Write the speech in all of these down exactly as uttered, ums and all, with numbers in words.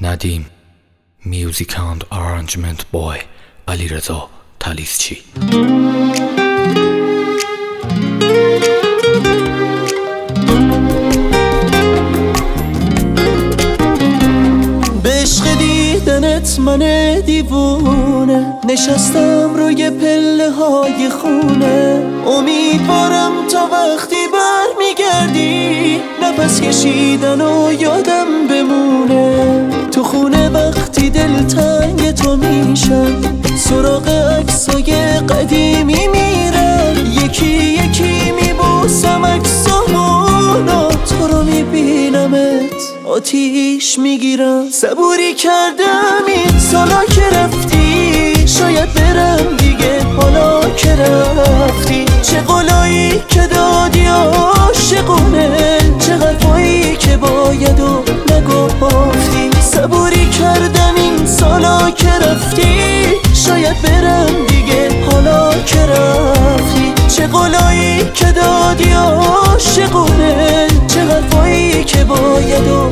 ندیم. میوزیک اند آرنجمنت بای علیرضا تالیسچی. به عشق دیدنت من دیوونه نشستم روی پله های خونه. امیدوارم تا وقتی بر میگردی نفس کشیدن و یادم بمونه. تو خونه وقتی دلتنگ تو میشم سراغ عکسای قدیمی میرم. یکی یکی میبوسم عکسامونو تو رو میبینمت آتیش میگیرم. صبوری کردم این سالا که رفتی شاید برم دیگه حالا که رفتی. چه قولایی که دادی عاشقونه چه حرفایی که باید و نگفتی. صبوری کردم این سالا که رفتی شاید برم دیگه حالا که رفتی. چه قولایی که دادی عاشقونه چه حرفایی که باید و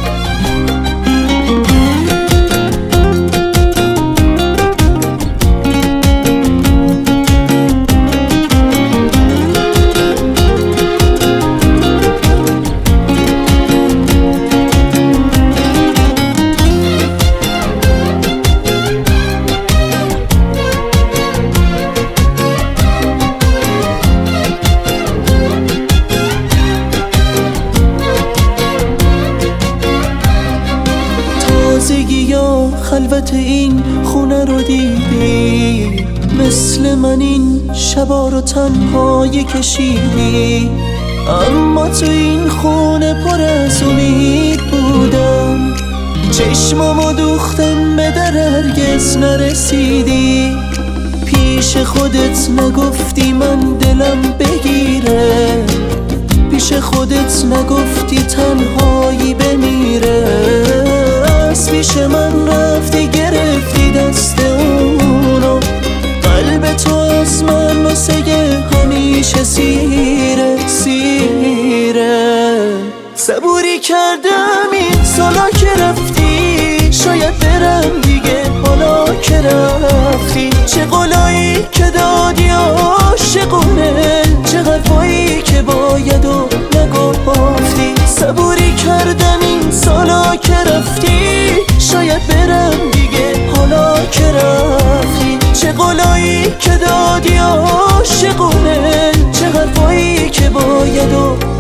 یا خلوت این خونه رو دیدی مثل من این شبا رو تنهایی کشیدی. اما تو این خونه پر از امید بودم چشمامو دوختم به در هرگز نرسیدی. پیش خودت نگفتی من دلم بگیره پیش خودت نگفتی تنهایی بمیره. پیش من رفتی گرفتی دست اونو قلب تو از من واسه همیشه سیره سیره. صبوری کردم این سالا که رفتی شاید برم دیگه حالا که رفتی. چه قولایی که دادی عاشقونه چه حرفایی که باید و نگفتی. صبوری کردم این سالا که رفتی شاید برم دیگه حالا که رفتی. چه قولایی که دادی عاشقونه چه حرفایی که باید و